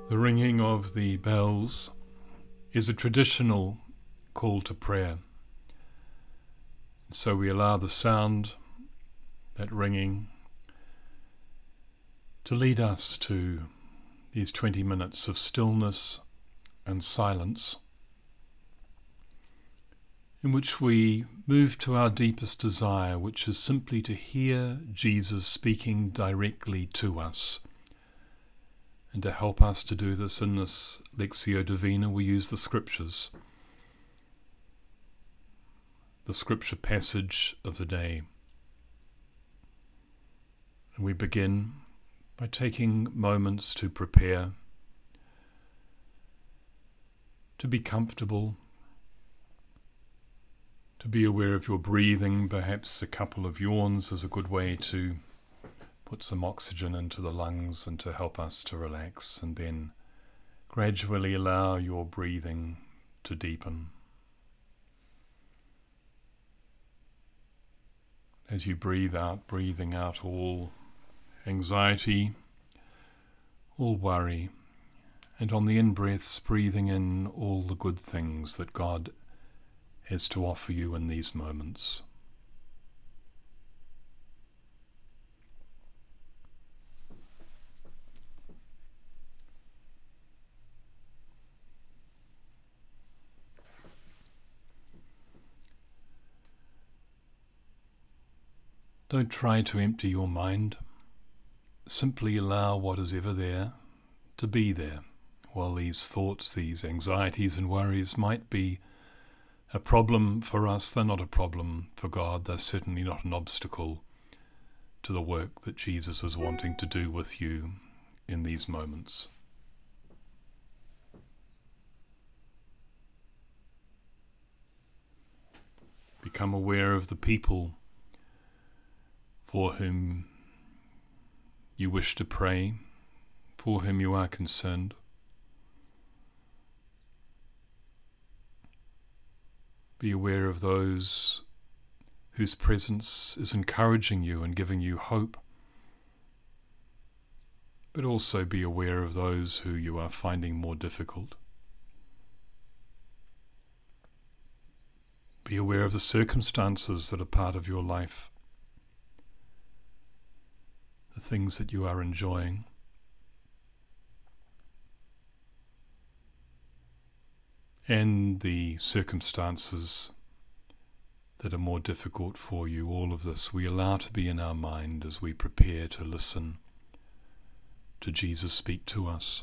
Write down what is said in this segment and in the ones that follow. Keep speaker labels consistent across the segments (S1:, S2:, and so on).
S1: The ringing of the bells is a traditional call to prayer. So we allow the sound, that ringing, to lead us to these 20 minutes of stillness and silence, in which we move to our deepest desire, which is simply to hear Jesus speaking directly to us. And to help us to do this in this Lectio Divina, we use the Scriptures, the Scripture passage of the day. And we begin by taking moments to prepare, to be comfortable, to be aware of your breathing. Perhaps a couple of yawns is a good way to put some oxygen into the lungs and to help us to relax, and then gradually allow your breathing to deepen. As you breathe out, breathing out all anxiety, all worry, and on the in-breaths, breathing in all the good things that God has to offer you in these moments. Don't try to empty your mind. Simply allow what is ever there to be there. While these thoughts, these anxieties and worries might be a problem for us, they're not a problem for God. They're certainly not an obstacle to the work that Jesus is wanting to do with you in these moments. Become aware of the people for whom you wish to pray, for whom you are concerned. Be aware of those whose presence is encouraging you and giving you hope, but also be aware of those who you are finding more difficult. Be aware of the circumstances that are part of your life, the things that you are enjoying. And the circumstances that are more difficult for you. All of this we allow to be in our mind as we prepare to listen to Jesus speak to us.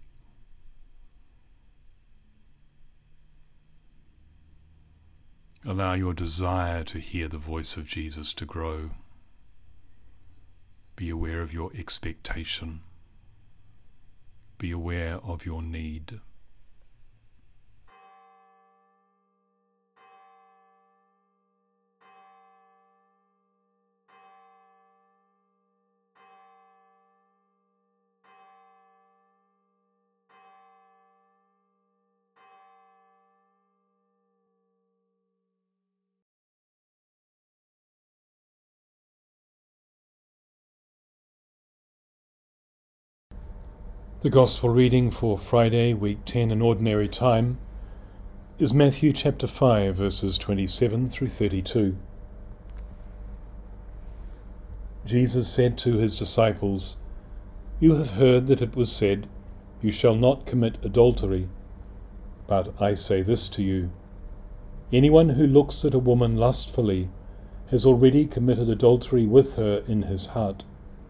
S1: Allow your desire to hear the voice of Jesus to grow. Be aware of your expectation. Be aware of your need. The Gospel reading for Friday, week 10 in Ordinary Time, is Matthew chapter 5, verses 27 through 32. Jesus said to his disciples, "You have heard that it was said, 'You shall not commit adultery.' But I say this to you, anyone who looks at a woman lustfully has already committed adultery with her in his heart.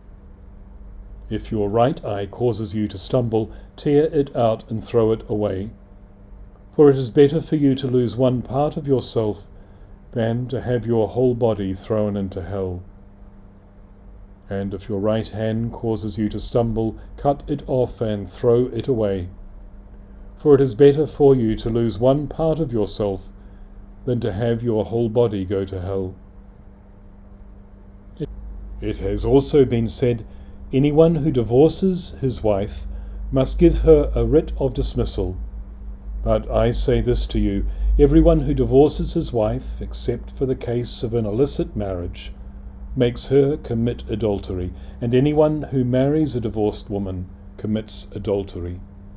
S1: If your right eye causes you to stumble, tear it out and throw it away. For it is better for you to lose one part of yourself than to have your whole body thrown into hell. And if your right hand causes you to stumble, cut it off and throw it away. For it is better for you to lose one part of yourself than to have your whole body go to hell. It has also been said, anyone who divorces his wife must give her a writ of dismissal. But I say this to you, everyone who divorces his wife, except for the case of an illicit marriage, makes her commit adultery, and anyone who marries a divorced woman commits adultery.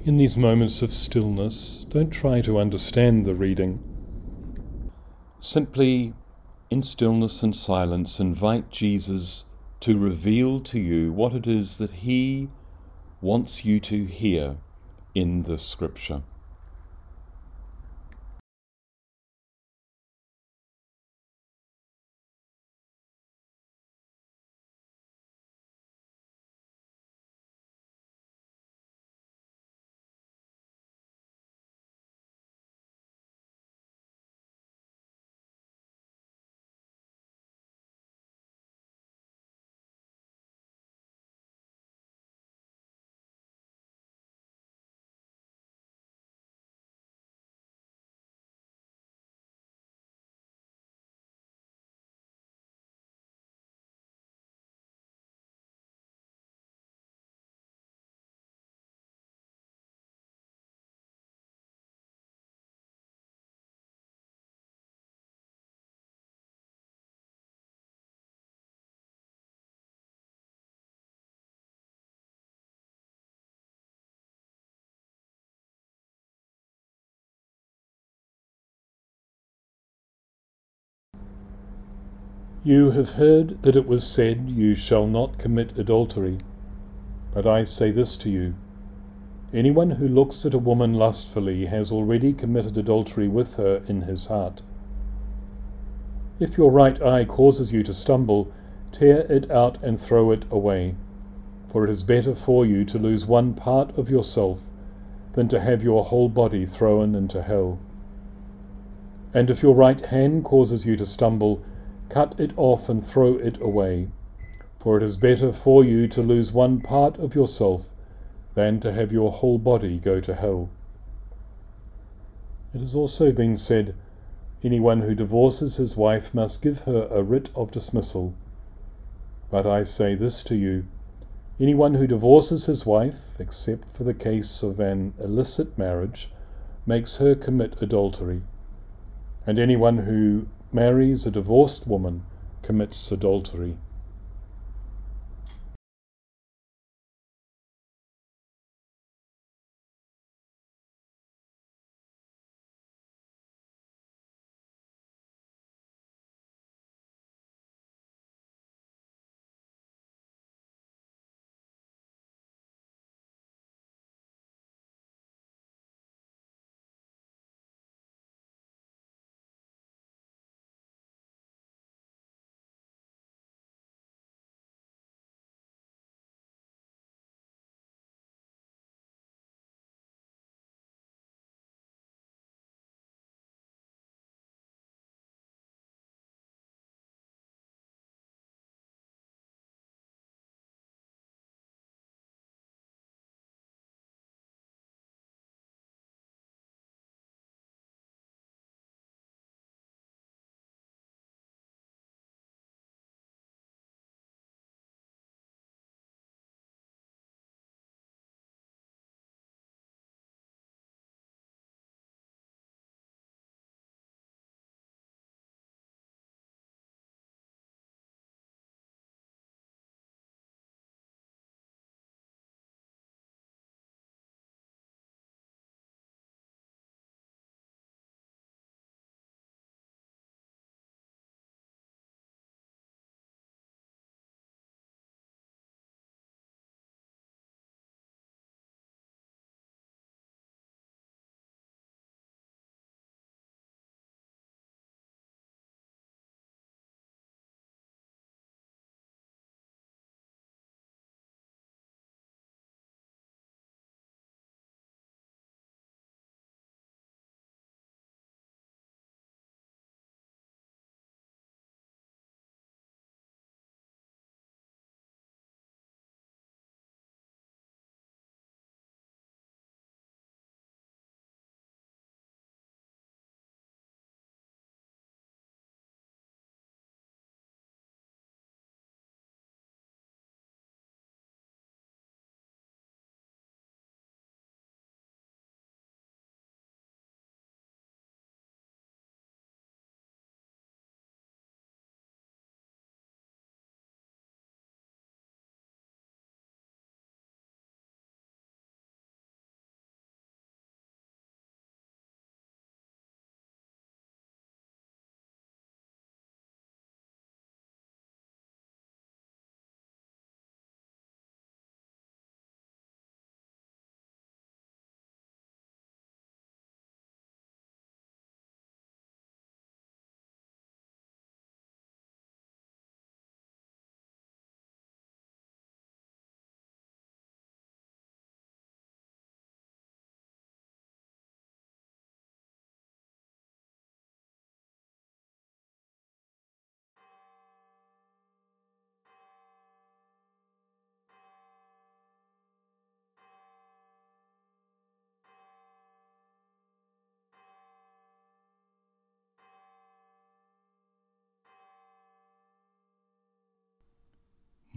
S1: In these moments of stillness, don't try to understand the reading. Simply, in stillness and silence, invite Jesus to reveal to you what it is that he wants you to hear in this scripture. You have heard that it was said, "You shall not commit adultery." But I say this to you, anyone who looks at a woman lustfully has already committed adultery with her in his heart. If your right eye causes you to stumble, tear it out and throw it away, for it is better for you to lose one part of yourself than to have your whole body thrown into hell. And if your right hand causes you to stumble, cut it off and throw it away, for it is better for you to lose one part of yourself than to have your whole body go to hell. It has also been said, anyone who divorces his wife must give her a writ of dismissal. But I say this to you, anyone who divorces his wife, except for the case of an illicit marriage, makes her commit adultery. And anyone who marries a divorced woman commits adultery.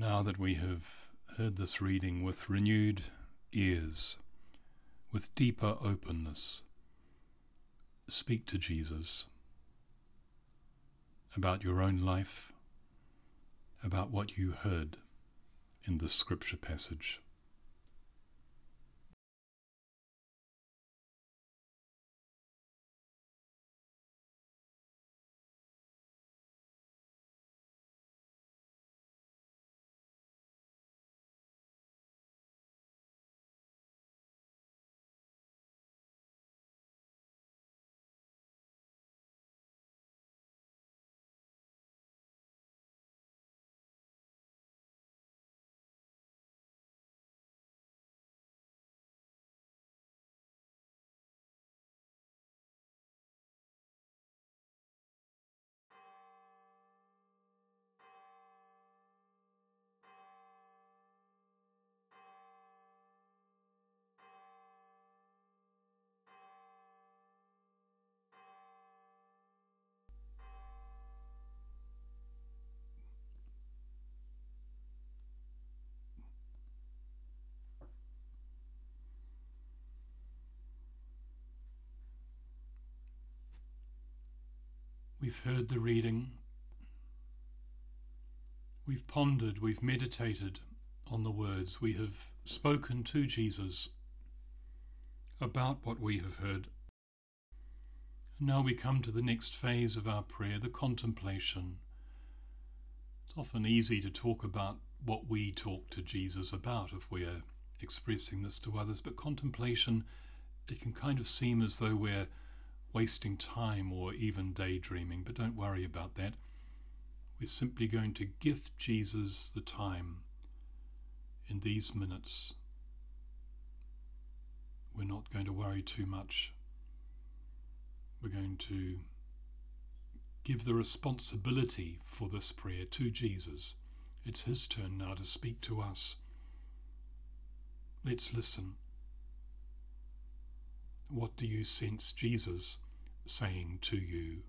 S1: Now that we have heard this reading with renewed ears, with deeper openness, speak to Jesus about your own life, about what you heard in this scripture passage. We've heard the reading, we've pondered, we've meditated on the words, we have spoken to Jesus about what we have heard. And now we come to the next phase of our prayer, the contemplation. It's often easy to talk about what we talk to Jesus about if we're expressing this to others, but contemplation, it can kind of seem as though we're wasting time or even daydreaming, but don't worry about that. We're simply going to gift Jesus the time in these minutes. We're not going to worry too much. We're going to give the responsibility for this prayer to Jesus. It's his turn now to speak to us. Let's listen. What do you sense Jesus saying to you?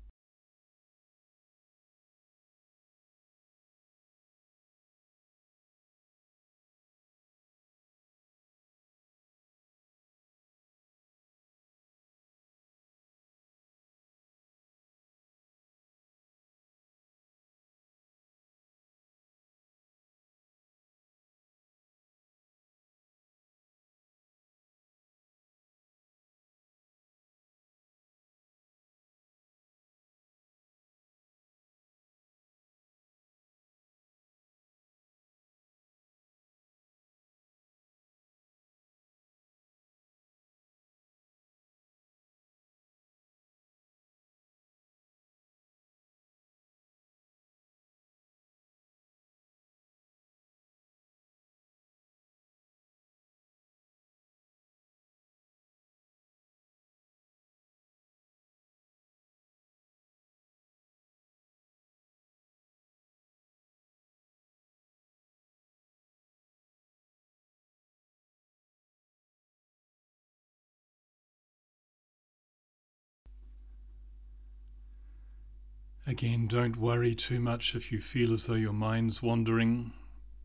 S1: Again, don't worry too much if you feel as though your mind's wandering.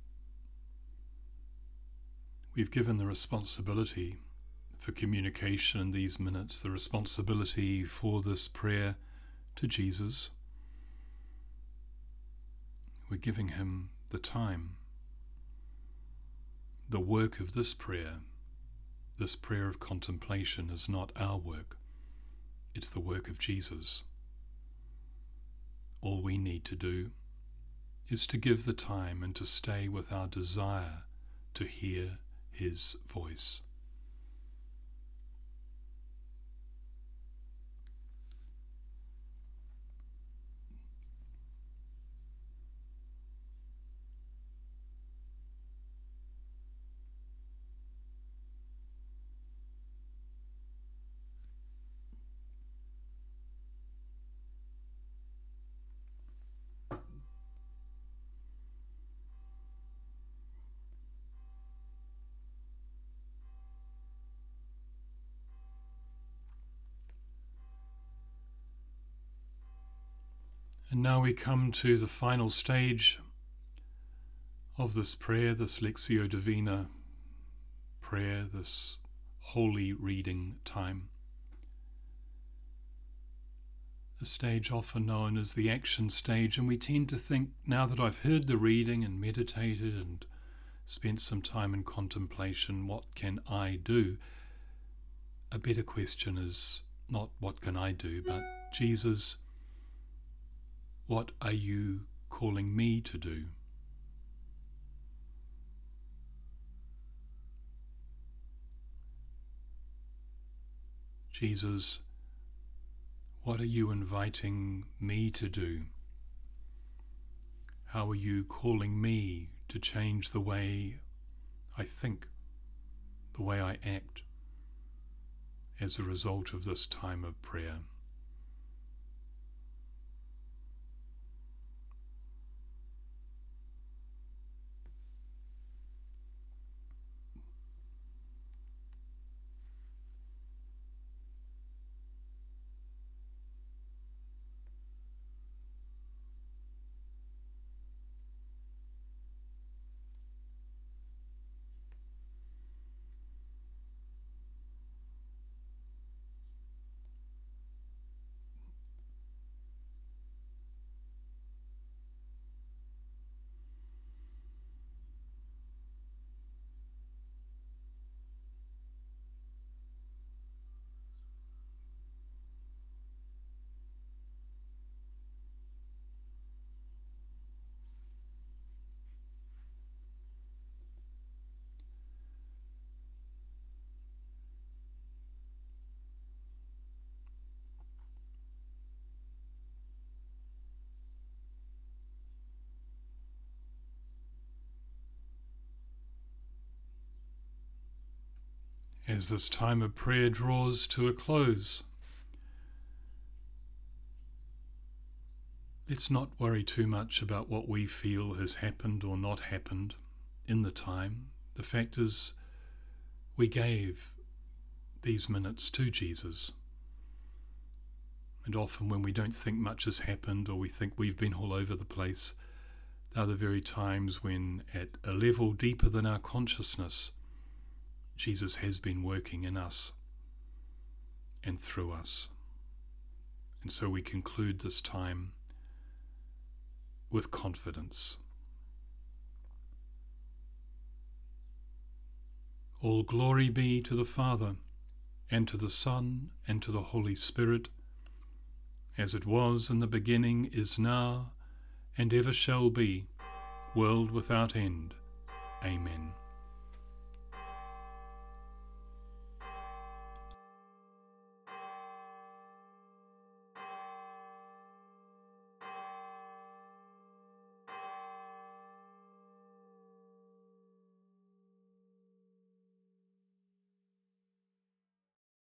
S1: We've given the responsibility for communication in these minutes, the responsibility for this prayer to Jesus. We're giving him the time. The work of this prayer of contemplation, is not our work. It's the work of Jesus. All we need to do is to give the time and to stay with our desire to hear his voice. And now we come to the final stage of this prayer, this Lectio Divina prayer, this holy reading time. The stage often known as the action stage, and we tend to think, now that I've heard the reading and meditated and spent some time in contemplation, what can I do? A better question is not what can I do, but Jesus, what are you calling me to do? Jesus, what are you inviting me to do? How are you calling me to change the way I think, the way I act, as a result of this time of prayer? As this time of prayer draws to a close, let's not worry too much about what we feel has happened or not happened in the time. The fact is, we gave these minutes to Jesus. And often when we don't think much has happened, or we think we've been all over the place, they're the very times when, at a level deeper than our consciousness, Jesus has been working in us and through us. And so we conclude this time with confidence. All glory be to the Father, and to the Son, and to the Holy Spirit, as it was in the beginning, is now, and ever shall be, world without end. Amen.